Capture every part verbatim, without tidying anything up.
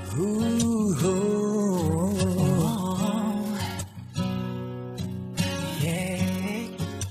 Uh, oh, oh, yeah.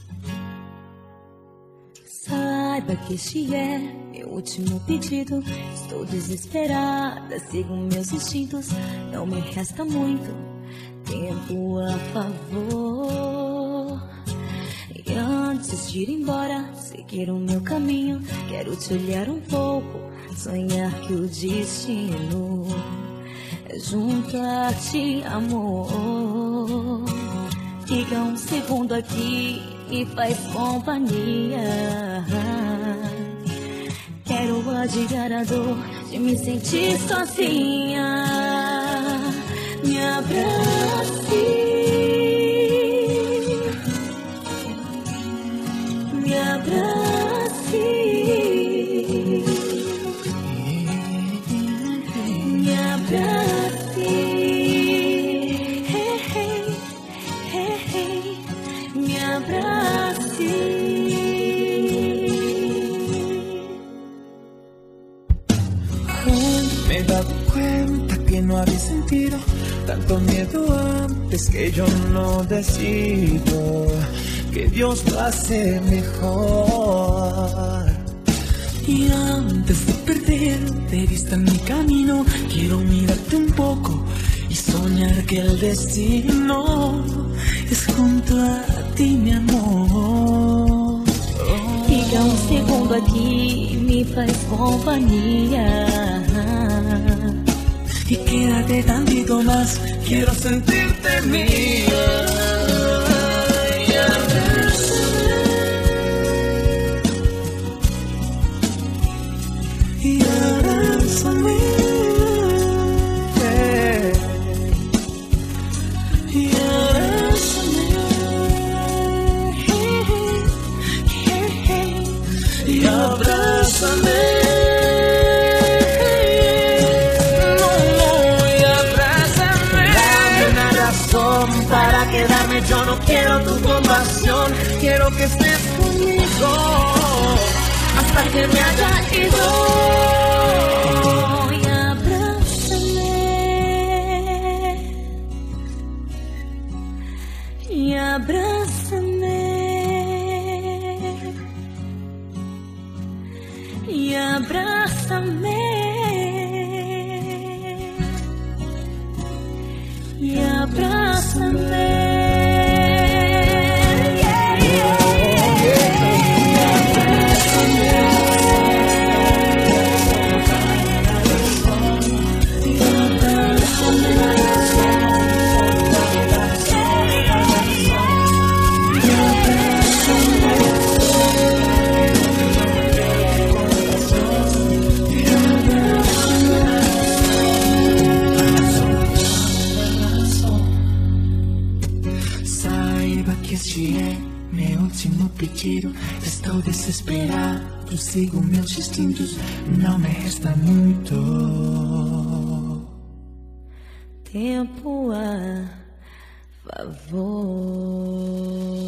Saiba que este é meu último pedido. Estou desesperada, sigo meus instintos. Não me resta muito tempo a favor. E antes de ir embora, seguir o meu caminho, quero te olhar um pouco, sonhar que o destino é junto a ti, amor. Fica um segundo aqui e faz companhia. Quero adiar a dor de me sentir sozinha. Me abrace, me abrace, me abrace, hey, hey, hey, hey, me abrace. Me he dado cuenta que no había sentido tanto miedo antes, que yo no decido, que Dios lo hace mejor. Y antes de perder de vista mi camino, quiero mirarte un poco y soñar que el destino es junto a ti, mi amor. Fica um segundo aqui, me faz companhia. Y quédate tantito más, quiero sentirte mía. Y abrázame, y abrázame, yeah. Y abrázame, hey, hey, hey. Y abrázame. Para quedarme, yo no quiero tu compasión, quiero que estés conmigo hasta que me haya ido. Y abrázame, y abrázame, y abrázame, y abrázame. Meu último pedido, estou desesperado, sigo meus instintos, não me resta muito tempo a favor.